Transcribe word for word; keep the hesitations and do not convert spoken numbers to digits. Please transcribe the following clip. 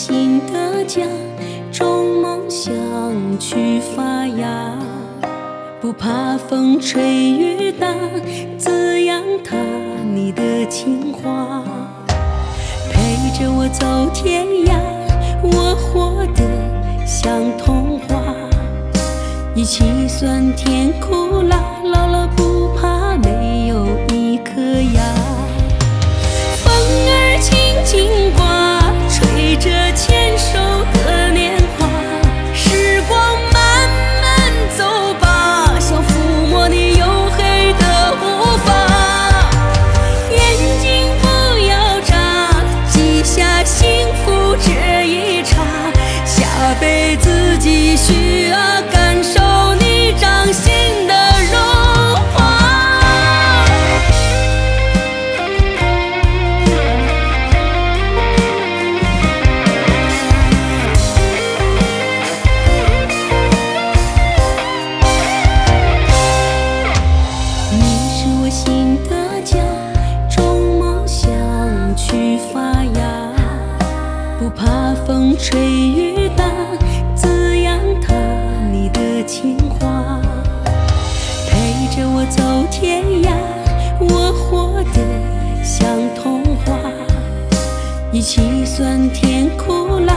新的家，种梦想去发芽，不怕风吹雨打，滋养它你的情话，陪着我走天涯，我活得像童话，一起酸甜苦辣，老了不怕没有一颗牙。风儿轻轻刮，吹着牵手的年华，时光慢慢走吧，想抚摸你黝黑的护发，眼睛不要眨，记下幸福这一茬，下辈子继续啊，感受你掌心的融化。你是我新的家，种梦想去发芽，不怕风吹雨打，滋养它你的情话，陪着我走天涯，我活得像童话，一起酸甜苦辣。